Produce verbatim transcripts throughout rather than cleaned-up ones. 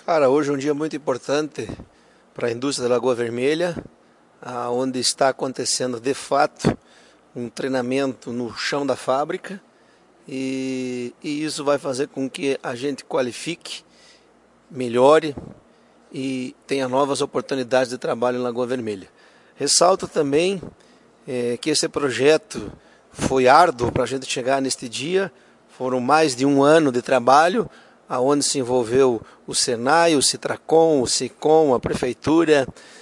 Cara, hoje é um dia muito importante para a indústria da Lagoa Vermelha, onde está acontecendo de fato um treinamento no chão da fábrica e, e isso vai fazer com que a gente qualifique, melhore e tenha novas oportunidades de trabalho em Lagoa Vermelha. Ressalto também é, que esse projeto foi árduo para a gente chegar neste dia, foram mais de um ano de trabalho, aonde se envolveu o Senai, o Citracom, o Sicom, a Prefeitura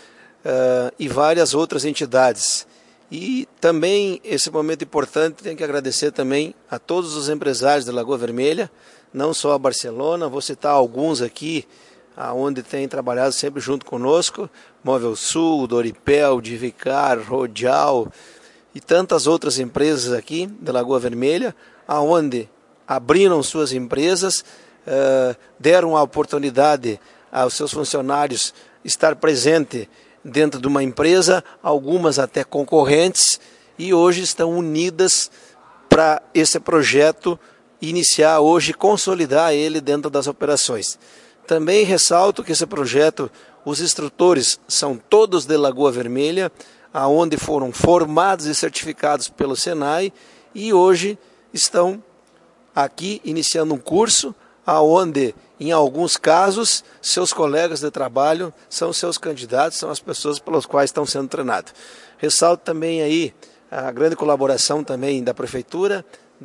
uh, e várias outras entidades. E também, esse momento importante, tem que agradecer também a todos os empresários da Lagoa Vermelha, não só a Barcelona, vou citar alguns aqui, onde tem trabalhado sempre junto conosco, Móvel Sul, Doripel, Divicar, Rodial e tantas outras empresas aqui da Lagoa Vermelha, aonde abriram suas empresas, Uh, deram a oportunidade aos seus funcionários estar presente dentro de uma empresa, algumas até concorrentes, e hoje estão unidas para esse projeto iniciar hoje, consolidar ele dentro das operações. Também ressalto que esse projeto, os instrutores são todos de Lagoa Vermelha, aonde foram formados e certificados pelo Senai, e hoje estão aqui iniciando um curso, aonde, em alguns casos, seus colegas de trabalho são seus candidatos, são as pessoas pelas quais estão sendo treinados. Ressalto também aí a grande colaboração também da Prefeitura,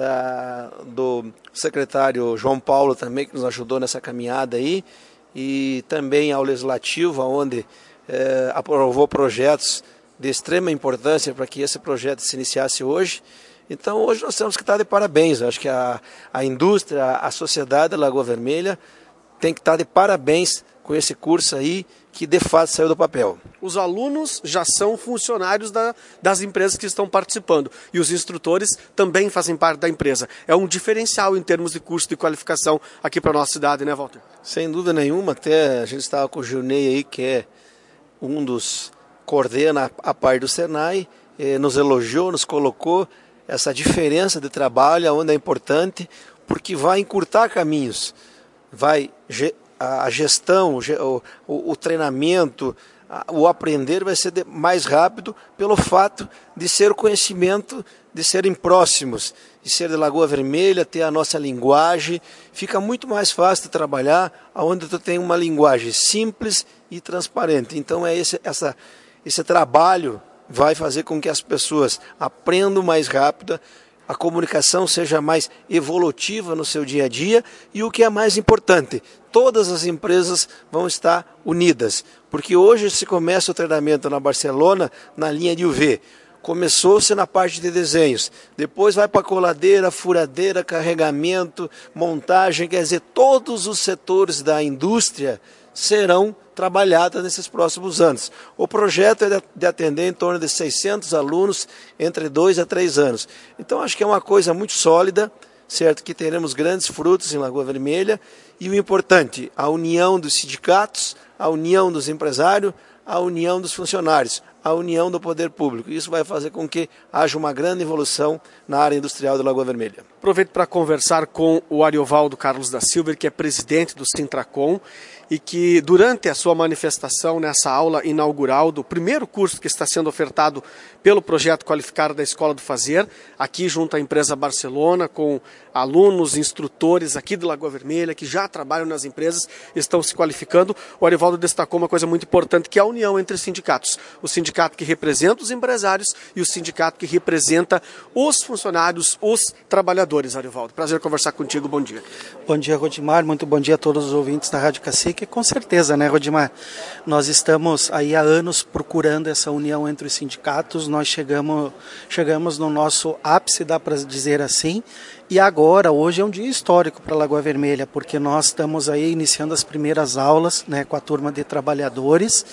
da, do secretário João Paulo também, que nos ajudou nessa caminhada aí, e também ao Legislativo, onde eh, aprovou projetos de extrema importância para que esse projeto se iniciasse hoje. Então hoje nós temos que estar de parabéns, eu acho que a, a indústria, a sociedade da Lagoa Vermelha tem que estar de parabéns com esse curso aí que de fato saiu do papel. Os alunos já são funcionários da, das empresas que estão participando e os instrutores também fazem parte da empresa. É um diferencial em termos de curso de qualificação aqui para a nossa cidade, né, Walter? Sem dúvida nenhuma, até a gente estava com o Gilney aí, que é um dos coordena a parte do Senai, eh, nos elogiou, nos colocou essa diferença de trabalho, onde é importante, porque vai encurtar caminhos, vai a gestão, o, o, o treinamento, o aprender vai ser mais rápido pelo fato de ser o conhecimento, de serem próximos, de ser de Lagoa Vermelha, ter a nossa linguagem, fica muito mais fácil de trabalhar, onde tu tem uma linguagem simples e transparente. Então é esse, essa, esse trabalho vai fazer com que as pessoas aprendam mais rápido, a comunicação seja mais evolutiva no seu dia a dia e o que é mais importante, todas as empresas vão estar unidas, porque hoje se começa o treinamento na Barcelona na linha de U V. Começou-se na parte de desenhos, depois vai para coladeira, furadeira, carregamento, montagem, quer dizer, todos os setores da indústria serão trabalhadas nesses próximos anos. O projeto é de atender em torno de seiscentos alunos entre dois a três anos. Então acho que é uma coisa muito sólida, certo, que teremos grandes frutos em Lagoa Vermelha e o importante, a união dos sindicatos, a união dos empresários, a união dos funcionários, a união do poder público. Isso vai fazer com que haja uma grande evolução na área industrial da Lagoa Vermelha. Aproveito para conversar com o Ariovaldo Carlos da Silva, que é presidente do Sintracom, e que durante a sua manifestação nessa aula inaugural do primeiro curso que está sendo ofertado pelo projeto Qualificar da Escola do Fazer, aqui junto à empresa Barcelona, com alunos, instrutores aqui de Lagoa Vermelha, que já trabalham nas empresas, estão se qualificando. O Ariovaldo destacou uma coisa muito importante, que é a união entre os sindicatos. O sindicato que representa os empresários e o sindicato que representa os funcionários, os trabalhadores. Ariovaldo, prazer conversar contigo, bom dia. Bom dia, Rodimar, muito bom dia a todos os ouvintes da Rádio Cacique. Com certeza, né, Rodimar? Nós estamos aí há anos procurando essa união entre os sindicatos, nós chegamos, chegamos no nosso ápice, dá para dizer assim, e agora, hoje é um dia histórico para a Lagoa Vermelha, porque nós estamos aí iniciando as primeiras aulas, né, com a turma de trabalhadores,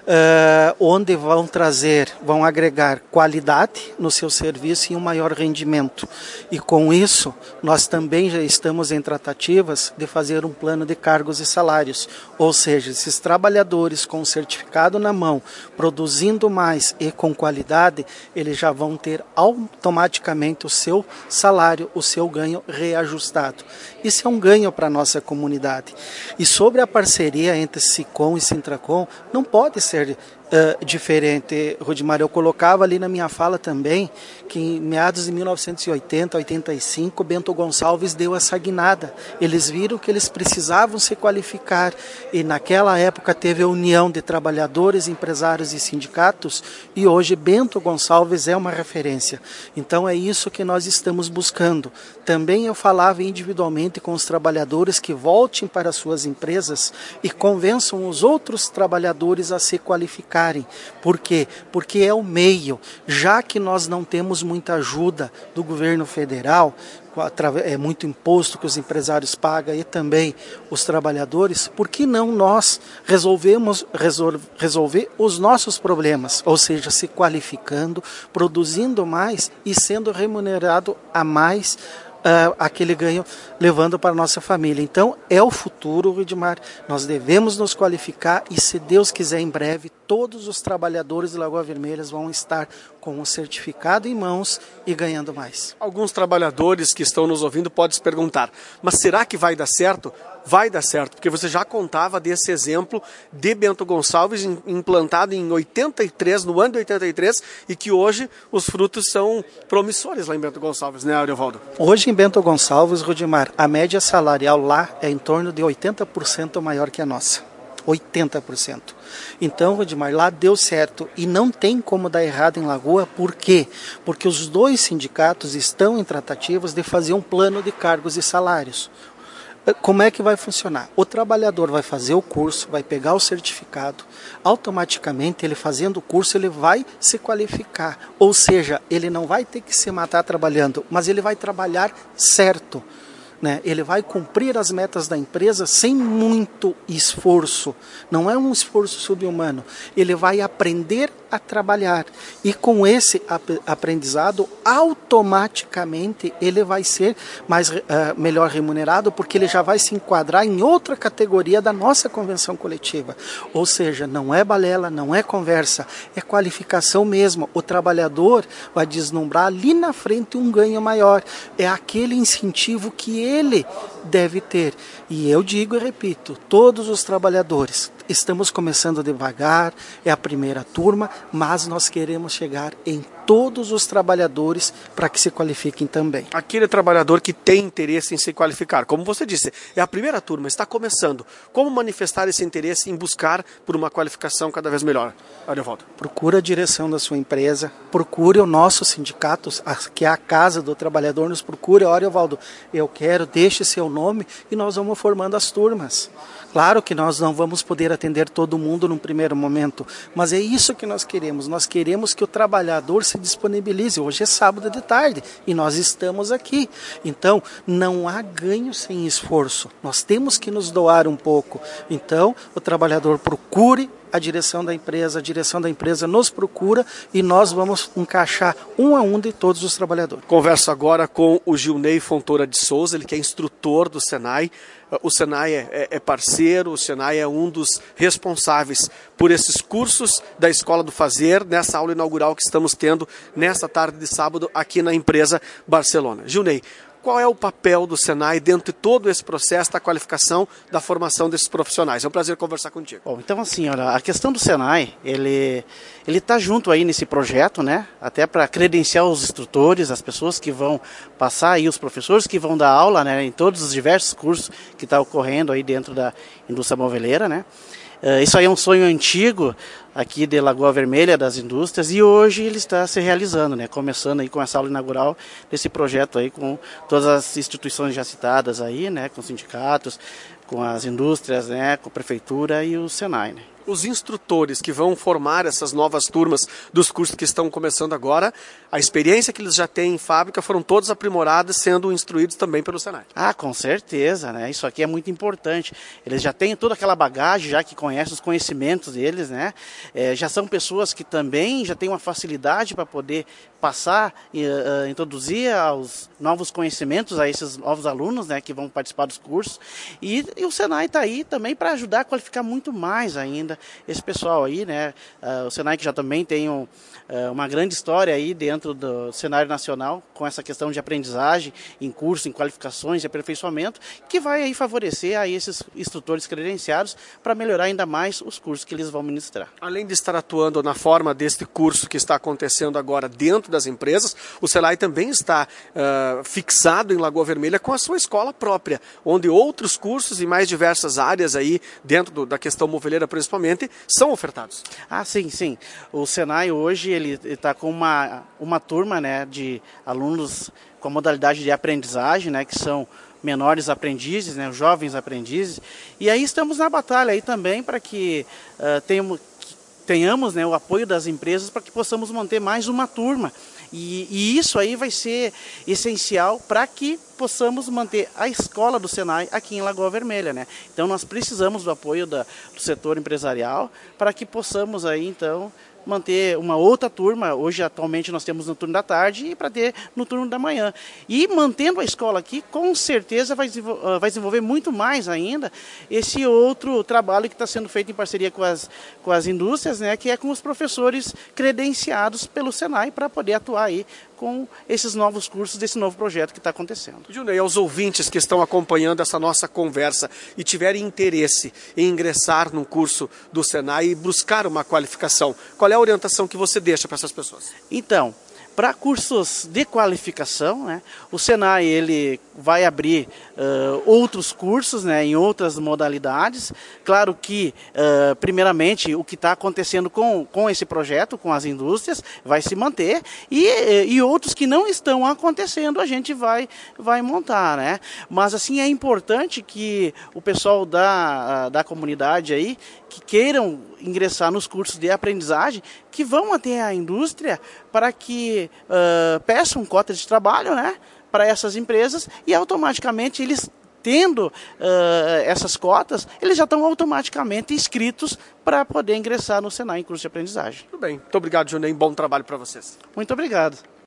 uh, onde vão trazer, vão agregar qualidade no seu serviço e um maior rendimento. E com isso, nós também já estamos em tratativas de fazer um plano de cargos e salários, ou seja, esses trabalhadores com o certificado na mão, produzindo mais e com qualidade, eles já vão ter automaticamente o seu salário, o seu ganho reajustado. Isso é um ganho para a nossa comunidade. E sobre a parceria entre SICOM e Sintracom, não pode ser uh, diferente, Rudimar. Eu colocava ali na minha fala também que em meados de mil novecentos e oitenta, oitenta e cinco, Bento Gonçalves deu essa guinada. Eles viram que eles precisavam se qualificar e naquela época teve a união de trabalhadores, empresários e sindicatos e hoje Bento Gonçalves é uma referência. Então é isso que nós estamos buscando. Também eu falava individualmente com os trabalhadores que voltem para suas empresas e convençam os outros trabalhadores a se qualificarem. Por quê? Porque é o meio. Já que nós não temos muita ajuda do governo federal, é muito imposto que os empresários pagam e também os trabalhadores, por que não nós resolvemos resolver, resolver os nossos problemas, ou seja, se qualificando, produzindo mais e sendo remunerado a mais Uh, aquele ganho levando para a nossa família. Então é o futuro, Rudimar, nós devemos nos qualificar e se Deus quiser em breve todos os trabalhadores de Lagoa Vermelha vão estar com o certificado em mãos e ganhando mais. Alguns trabalhadores que estão nos ouvindo podem se perguntar, mas será que vai dar certo? Vai dar certo, porque você já contava desse exemplo de Bento Gonçalves implantado em oitenta e três, no ano de oitenta e três, e que hoje os frutos são promissores lá em Bento Gonçalves, né, Ariovaldo? Hoje em Bento Gonçalves, Rudimar, a média salarial lá é em torno de oitenta por cento maior que a nossa. oitenta por cento. Então, Rudimar, lá deu certo e não tem como dar errado em Lagoa, por quê? Porque os dois sindicatos estão em tratativas de fazer um plano de cargos e salários. Como é que vai funcionar? O trabalhador vai fazer o curso, vai pegar o certificado, automaticamente ele fazendo o curso ele vai se qualificar, ou seja, ele não vai ter que se matar trabalhando, mas ele vai trabalhar certo. Né? Ele vai cumprir as metas da empresa sem muito esforço, não é um esforço subhumano, ele vai aprender a trabalhar e com esse ap aprendizado automaticamente ele vai ser mais, uh, melhor remunerado porque ele já vai se enquadrar em outra categoria da nossa convenção coletiva, ou seja, não é balela, não é conversa, é qualificação mesmo, o trabalhador vai deslumbrar ali na frente um ganho maior, é aquele incentivo que ele deve ter. E eu digo e repito, todos os trabalhadores, estamos começando devagar, é a primeira turma, mas nós queremos chegar em todos os trabalhadores para que se qualifiquem também. Aquele trabalhador que tem interesse em se qualificar, como você disse, é a primeira turma, está começando. Como manifestar esse interesse em buscar por uma qualificação cada vez melhor? Ariovaldo. Procure a direção da sua empresa, procure o nosso sindicato, que é a Casa do Trabalhador, nos procure, olha, Ariovaldo, eu quero, deixe seu nome e nós vamos formando as turmas. Claro que nós não vamos poder atender todo mundo num primeiro momento, mas é isso que nós queremos. Nós queremos que o trabalhador se disponibilize. Hoje é sábado de tarde e nós estamos aqui. Então, não há ganho sem esforço. Nós temos que nos doar um pouco. Então, o trabalhador procure a direção da empresa, a direção da empresa nos procura e nós vamos encaixar um a um de todos os trabalhadores. Converso agora com o Gilney Fontoura de Souza, ele que é instrutor do Senai. O Senai é, é parceiro, o Senai é um dos responsáveis por esses cursos da Escola do Fazer, nessa aula inaugural que estamos tendo nesta tarde de sábado aqui na empresa Barcelona. Gilney, qual é o papel do Senai dentro de todo esse processo da qualificação, da formação desses profissionais? É um prazer conversar contigo. Bom, então assim, olha, a questão do Senai, ele ele está junto aí nesse projeto, né? Até para credenciar os instrutores, as pessoas que vão passar aí, os professores que vão dar aula, né? Em todos os diversos cursos que está ocorrendo aí dentro da indústria moveleira, né? Uh, isso aí é um sonho antigo aqui de Lagoa Vermelha, das indústrias, e hoje ele está se realizando, né? Começando aí com essa aula inaugural desse projeto aí com todas as instituições já citadas aí, né? Com sindicatos, com as indústrias, né? Com a prefeitura e o Senai, né? os instrutores que vão formar essas novas turmas dos cursos que estão começando agora, a experiência que eles já têm em fábrica foram todos aprimoradas, sendo instruídos também pelo Senai. Ah, com certeza, né? Isso aqui é muito importante. Eles já têm toda aquela bagagem, já que conhecem os conhecimentos deles, né? É, já são pessoas que também já têm uma facilidade para poder passar e uh, introduzir aos novos conhecimentos a esses novos alunos, né, que vão participar dos cursos. E, e o Senai está aí também para ajudar a qualificar muito mais ainda esse pessoal aí, né? Uh, o Senai que já também tem um, uh, uma grande história aí dentro do cenário nacional com essa questão de aprendizagem em curso, em qualificações de aperfeiçoamento, que vai aí favorecer a esses instrutores credenciados para melhorar ainda mais os cursos que eles vão ministrar. Além de estar atuando na forma deste curso que está acontecendo agora dentro das empresas, o Senai também está uh, fixado em Lagoa Vermelha com a sua escola própria, onde outros cursos e mais diversas áreas aí, dentro do, da questão moveleira principalmente, são ofertados. Ah, sim, sim. O Senai hoje ele está com uma, uma turma, né, de alunos com a modalidade de aprendizagem, né, que são menores aprendizes, né, jovens aprendizes, e aí estamos na batalha aí também para que uh, tenhamos, tenhamos né, o apoio das empresas para que possamos manter mais uma turma. E, e isso aí vai ser essencial para que possamos manter a escola do Senai aqui em Lagoa Vermelha, né? Então nós precisamos do apoio da, do setor empresarial para que possamos aí então manter uma outra turma. Hoje atualmente nós temos no turno da tarde e para ter no turno da manhã. E mantendo a escola aqui, com certeza vai desenvolver, vai desenvolver muito mais ainda esse outro trabalho que está sendo feito em parceria com as, com as indústrias, né, que é com os professores credenciados pelo Senai para poder atuar aí com esses novos cursos desse novo projeto que está acontecendo. Junei, aos ouvintes que estão acompanhando essa nossa conversa e tiverem interesse em ingressar num curso do Senai e buscar uma qualificação, qual é a orientação que você deixa para essas pessoas? Então, para cursos de qualificação, né, o Senai ele vai abrir uh, outros cursos, né, em outras modalidades. Claro que, uh, primeiramente, o que está acontecendo com, com esse projeto, com as indústrias, vai se manter, e, e outros que não estão acontecendo, a gente vai, vai montar, né? Mas, assim, é importante que o pessoal da, da comunidade aí, que queiram ingressar nos cursos de aprendizagem, que vão até a indústria para que uh, peçam cotas de trabalho, né, para essas empresas, e automaticamente eles, tendo uh, essas cotas, eles já estão automaticamente inscritos para poder ingressar no Senai em curso de aprendizagem. Tudo bem. Muito obrigado, Junei. Bom trabalho para vocês. Muito obrigado.